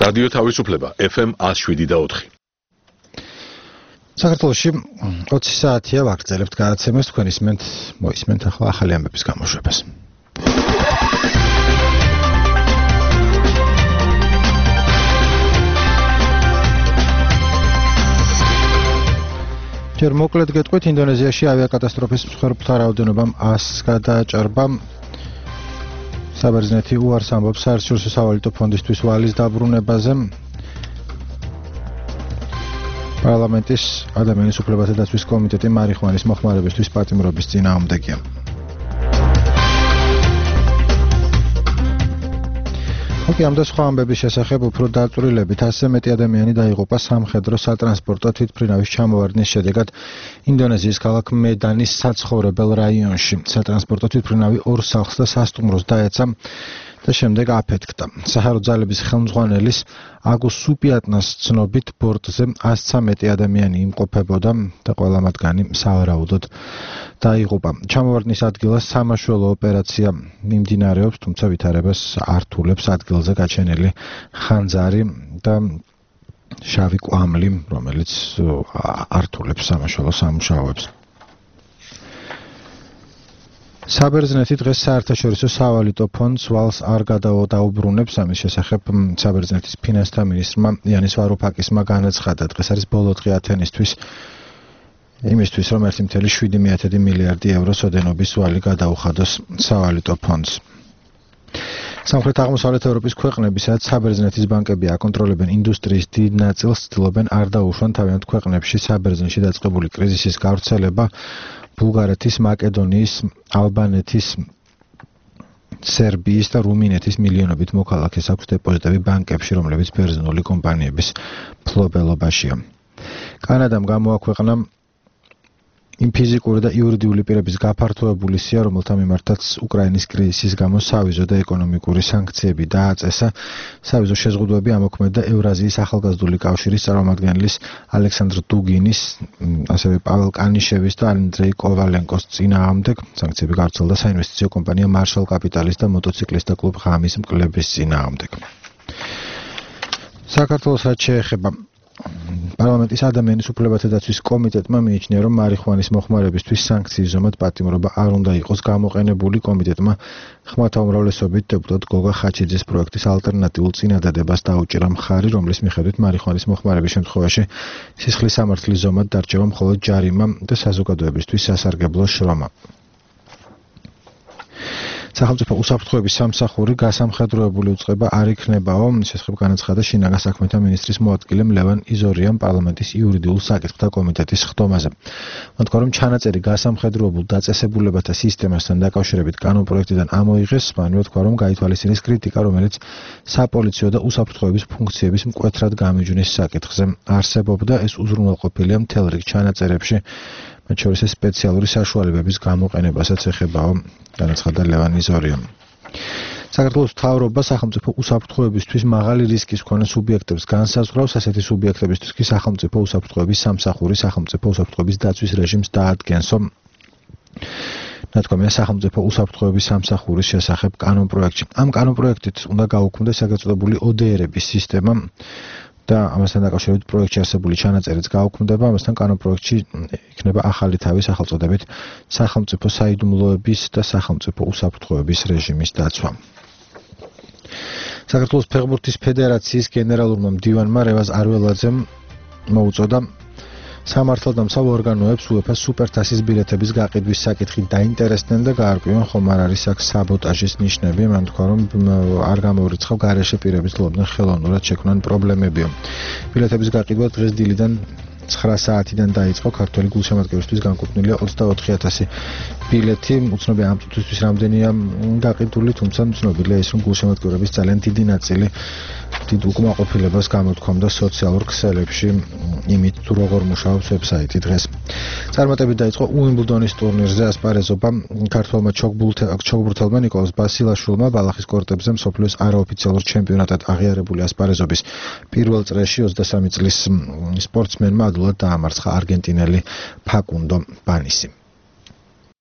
რადიო თავისუფლება FM 107.4. საქართველოში 20 საათია ვაგრძელებთ გადაცემას, თქვენ მოისმენთ ახლა ახალი ამბების გამოშვებას. ჯერ მოკლედ გეტყვით, ინდონეზიაში ავიაკატასტროფის მსხვერპლთა რაოდენობამ 100-ს გადააჭარბა. საბერძნეთი უარს ამბობს საერთაშორისო სავალუტო ფონდისთვის ვალის დაბრუნებაზე. პარლამენტის ადამიანის უფლებათა დაცვის კომიტეტი მარიხუანის მოხმარებისთვის პატიმრობის წინააღმდეგია. ოკეი, ამ და სხვა ამბების შესახებ უფრო დაწვრილებით, 100-ზე მეტი ადამიანი დაიღუპა სამხედრო სატრანსპორტო თვითმფრინავის ჩამოვარდნის შედეგად ინდონეზიის ქალაქ მედანის საცხოვრებელ რაიონში. სატრანსპორტო თვითმფრინავი 2 სახლს და სასტუმროს დაეცა და შემდეგ აფეთქდა. საჰარო ძალების ხელმძღვანელის აგუს სუპიატნას ცნობით ბორტზე 100-ზე მეტი ადამიანი იმყოფებოდა და ყველა მათგანი სავარაუდოდ დაიღუპა. ჩამოვარდნის ადგილას სამაშველო ოპერაცია მიმდინარეობს, თუმცა ვითარებას ართულებს ადგილზე გაჩენილი ხანძარი და შავი კვამლი, რომელიც ართულებს სამაშველო სამუშაოებს. საბერძნეთი დღეს საერთაშორისო სავალუტო ფონდს ვალს არ გადაუბრუნებს. ამის შესახებ საბერძნეთის ფინანსთა მინისტრმა იანის ვარუფაკისმა განაცხადა. დღეს არის ბოლო დღე ათენისთვის იმისთვის, რომ 1.7 მილიარდი ევროს ოდენობის ვალი გადაუხადოს სავალუტო ფონდს. სამხრეთ აღმოსავლეთ ევროპის ქვეყნები, სადაც საბერძნეთის ბანკები აკონტროლებენ ინდუსტრიის დიდ ნაწილს, ცდილობენ არ დაუშვან თავიანთ ქვეყნებში საბერძნეთში დაწყებული კრიზისის გავრცელება. ბულგარეთის, მაკედონიის, ალბანეთის, სერბიის და რუმინეთის მილიონობით მოქალაქეს აქვს დეპოზიტები ბანკებში, რომლებიც ბერძნული კომპანიების მფლობელობაშია. კანადამ გამოაქვეყნა იმ ფიზიკური და იურიდიული პირების გაფართოებული სია, რომელთა მიმართაც უკრაინის კრიზისის გამო სავიზო და ეკონომიკური სანქციები დააწესა. სავიზო შეზღუდვები ამოქმედა ევრაზიის ახალგაზრდული კავშირის წარმომადგენლის ალექსანდრ დუგინის, ასევე პაվել კანიშევის და ანდრეი კოვალენკოს წინააღმდეგ. სანქციები გავრცელდა საინვესტიციო კომპანია მარშალ კაპიტალის და მოტოციკლისტთა კლუბ ღამის მკვლების წინააღმდეგ. საქართველოს რაც შეეხება პარლამენტის ადამიანის უფლებათა დაცვის კომიტეტმა მიიჩნია, რომ მარიხუანის მოხმარებისთვის სანქციის ზომად პატიმრობა არ უნდა იყოს გამოყენებული. კომიტეტმა ხმათა უმრავლესობით დეპუტატ გოგა ხაჩიძის პროექტის ალტერნატიულ წინადადებას დაუჭირა მხარი, რომლის მიხედვით მარიხუანის მოხმარების შემთხვევაში სისხლის სამართლის ზომად დარჩება მხოლოდ ჯარიმა და საზოგადოებისთვის სასარგებლო შრომა. სახელმწიფო უსაფრთხოების სამსახური გასამხედროებული უწყება არ იქნებაო. შესახებ განაცხადა შინაგან საქმეთა მინისტრის მოადგილემ ლევან იზორიამ პარლამენტის იურიდიულ საკითხთა კომიტეტის ხდომაზე. მან თქვა, რომ ჩანაწერი გასამხედროებულ დაწესებულებათა სისტემასთან დაკავშირებით კანონპროექტიდან ამოიღეს. მან თქვა, რომ გაითვალისწინეს კრიტიკა, რომელიც საპოლიციო და უსაფრთხოების ფუნქციების მკვეთრად გამიჯვნის საკითხზე არსებობდა. ეს უზრუნველყოფილია მთელ რიგ ჩანაწერებში, მათ შორის სპეციალური საშუალებების გამოყენებასაც ეხებაო, განაცხადა ლევან იზორიამ. საქართველოს მთავრობა სახელმწიფო უსაფრთხოებისთვის მაღალი რისკის მქონე სუბიექტებს განსაზღვრავს. ასეთი სუბიექტებისთვის კი სახელმწიფო უსაფრთხოების სამსახური სახელმწიფო უსაფრთხოების დაცვის რეჟიმს დაადგენსო. ნათქვამია სახელმწიფო უსაფრთხოების სამსახურის შესახებ კანონპროექტში. ამ კანონპროექტით უნდა გაუქმდეს ეგრეთ წოდებული ODR-ების სისტემა და ამასთან დაკავშირებით პროექტში არსებული ჩანაწერიც გაუქმდება. ამასთან კანონპროექტში იქნება ახალი თავი სახელწოდებით სახელმწიფო საიდუმლოების და სახელმწიფო უსაფრთხოების რეჟიმის დაცვა. საქართველოს ფეხბურთის ფედერაციის გენერალურმა მდივანმა რევაზ არველაძემ მოუწოდა სამართალდამცავ ორგანოებს UEFA სუპერთასის ბილეთების გაყიდვის საკითხით დაინტერესდნენ და გაარკვიონ ხომ არ არის აქ საბოტაჟის ნიშნები. მან თქვა, რომ არ გამოურიცხავ გარეშე პირების ლობდნენ ხელოვნურად შექმნან პრობლემებიო. ბილეთების გაყიდვა დღეს დილიდან 9 საათიდან დაიწყო. ქართველი გულშემატკივრისთვის განკუთვნილია 24,000 ბილეთი. უცნობია ამ წუთისთვის რამდენია გაყიდული, თუმცა ცნობილია ის, რომ გულშემატკივრების ძალიან დიდი ნაწილი დიდ უკმაყოფილებას გამოთქვამდა სოციალურ ქსელებში იმით, თუ როგორ მუშაობს ვებსაიტი დღეს. წარმატებით დაიწყო უიმბლდონის ტურნირზე ასპარეზობა. ქართველმა ჩოგბურთელმა ნიკოლოზ ბასილაშვილმა ბალახის კორტებზე მსოფლიოს არაოფიციალურ ჩემპიონატად აღიარებული ასპარეზობის პირველ წრეში 23 წლის სპორტსმენმა ადვილად დაამარცხა არგენტინელი ფაკუნდო ბანისი.